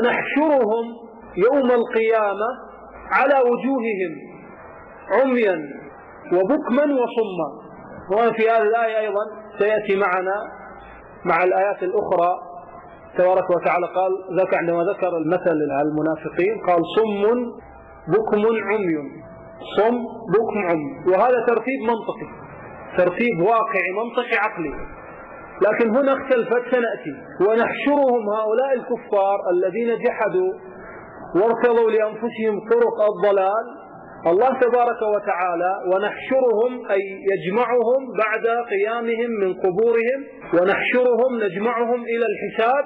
ونحشرهم يوم القيامة على وجوههم عميا وبكما وصما. وفي هذه الآية أيضا سيأتي معنا مع الآيات الأخرى تبارك وتعالى قال عندما ذكر المثل على المنافقين قال صم بكم عمي، صم بكم عمي. وهذا ترتيب منطقي، ترتيب واقعي منطقي عقلي. لكن هنا اختلفت سنأتي. ونحشرهم هؤلاء الكفار الذين جحدوا وارتضوا لأنفسهم طرق الضلال، الله تبارك وتعالى ونحشرهم أي يجمعهم بعد قيامهم من قبورهم، ونحشرهم نجمعهم إلى الحساب،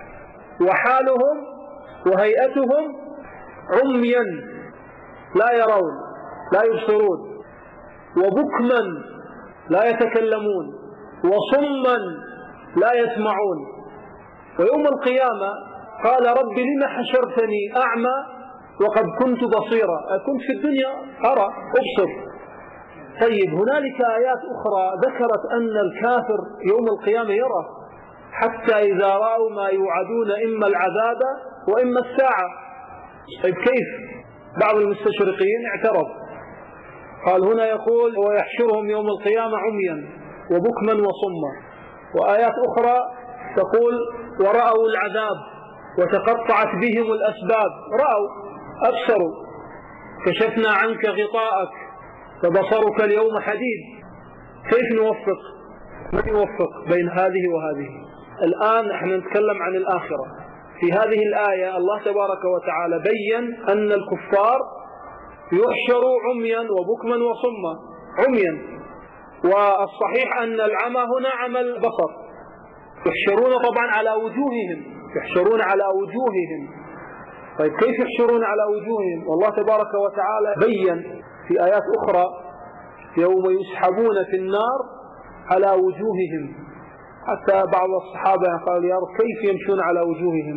وحالهم وهيئتهم عميا لا يرون لا يبصرون، وبكما لا يتكلمون، وصما لا يسمعون. ويوم القيامة قال رب لم حشرتني أعمى وقد كنت بصيرا، كنت في الدنيا أرى أبصر. طيب هنالك آيات أخرى ذكرت أن الكافر يوم القيامة يرى، حتى إذا رأوا ما يوعدون إما العذاب وإما الساعة. طيب كيف؟ بعض المستشرقين اعترض، قال هنا يقول ويحشرهم يوم القيامة عميا وبكما وصما، وآيات أخرى تقول ورأوا العذاب وتقطعت بهم الأسباب. رأوا أبصروا كشفنا عنك غطاءك فبصرك اليوم حديد. كيف نوفق؟ من يوفق بين هذه وهذه؟ الآن احنا نتكلم عن الآخرة. في هذه الآية الله تبارك وتعالى بيّن أن الكفار يحشروا عميا وبكما وصما. عميا، والصحيح أن العمى هنا عمى البصر. يحشرون طبعا على وجوههم، يحشرون على وجوههم. طيب كيف يحشرون على وجوههم؟ والله تبارك وتعالى بيّن في آيات أخرى يوم يسحبون في النار على وجوههم، حتى بعض الصحابة قال يا رب كيف يمشون على وجوههم؟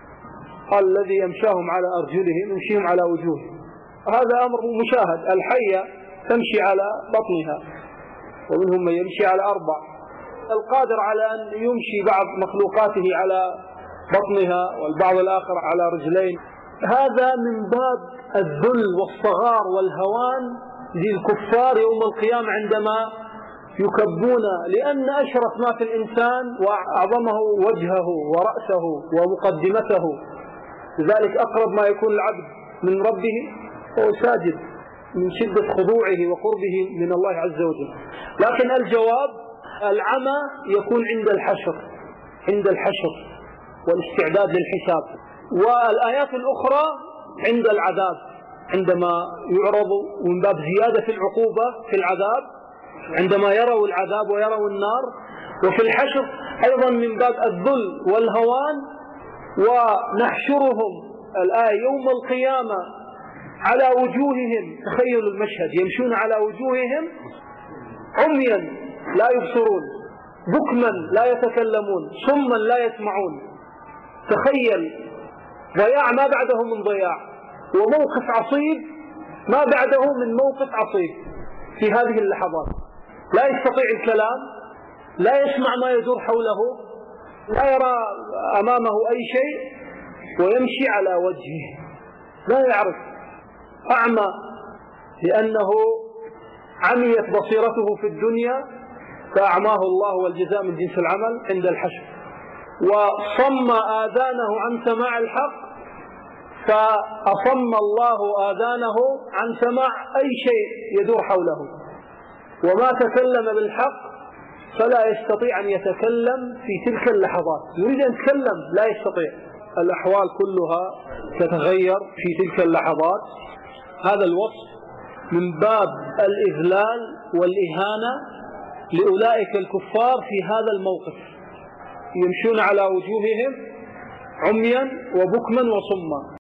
قال الذي يمشاهم على أرجلهم يمشيهم على وجوههم. هذا أمر مشاهد. الحية تمشي على بطنها، ومنهم من يمشي على 4. القادر على أن يمشي بعض مخلوقاته على بطنها والبعض الآخر على رجلين. هذا من باب الذل والصغار والهوان للكفار يوم القيامة عندما يكبون، لأن أشرف ما في الإنسان وأعظمه وجهه ورأسه ومقدمته. لذلك أقرب ما يكون العبد من ربه هو ساجد من شدة خضوعه وقربه من الله عز وجل. لكن الجواب العمى يكون عند الحشر، عند الحشر والاستعداد للحساب. والآيات الأخرى عند العذاب، عندما يعرض من باب زيادة العقوبة في العذاب، عندما يروا العذاب ويروا النار. وفي الحشر أيضا من باب الذل والهوان. ونحشرهم الآية يوم القيامة على وجوههم، تخيلوا المشهد، يمشون على وجوههم عميا لا يبصرون، بكما لا يتكلمون، صما لا يسمعون. تخيل ضياع ما بعده من ضياع، وموقف عصيب ما بعده من موقف عصيب في هذه اللحظات. لا يستطيع الكلام، لا يسمع ما يدور حوله، لا يرى أمامه أي شيء، ويمشي على وجهه لا يعرف، أعمى، لأنه عميت بصيرته في الدنيا فأعماه الله والجزاء من جنس العمل عند الحشر. وصم آذانه عن سماع الحق فأصم الله آذانه عن سماع أي شيء يدور حوله. وما تكلم بالحق فلا يستطيع أن يتكلم في تلك اللحظات. يريد أن يتكلم لا يستطيع. الأحوال كلها تتغير في تلك اللحظات. هذا الوصف من باب الإذلال والإهانة لأولئك الكفار في هذا الموقف، يمشون على وجوههم عميا وبكما وصما.